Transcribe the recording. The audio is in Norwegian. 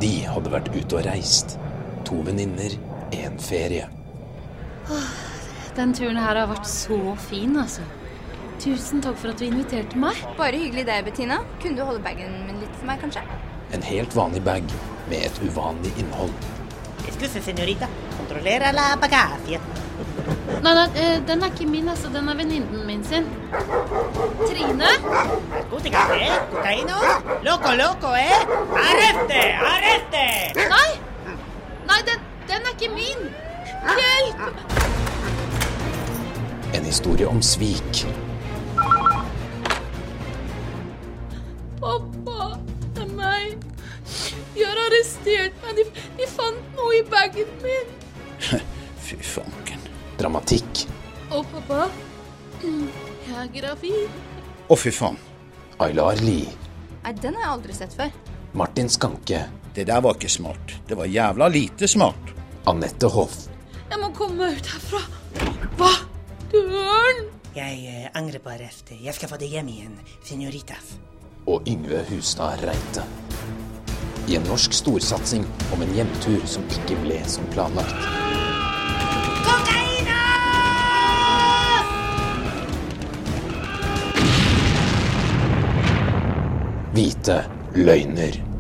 De hadde vært ute og reist. 2 venninner, 1 ferie. Den turen her har vært så fin, altså. Tusen takk for at du inviterte meg. Bare hyggelig deg, Bettina. Kunne du holde bagen min litt for meg, kanskje? En helt vanlig bag med et uvanlig innhold. Excuse, señorita. Controlera la bagaje. Nei, den er ikke min, altså. Den er venninnen min sin. Trine? Narcótica, Cocaíno? Loco, Arreste! Nei, den er ikke min. Hjelp! En historie om svik. Pappa, det er meg. De har arrestert meg. De fant noe i bagen min. Fy fanken. Dramatikk. Å, pappa. Jeg er gravid. Å, fy faen. Aylar Lie. Nei, den har jeg aldri sett før. Martin Skanke. Det der var ikke smart. Det var jævla lite smart. Annette Hoff. Jeg må komme meg ut herfra. Hva? Døren! Jeg angrer på arrest. Jeg skal få det hjem igjen, señoritas. Og Yngve Hustad Reite. I en norsk storsatsing om en hjemtur som ikke ble som planlagt. Cocaíno! Hvite løgner.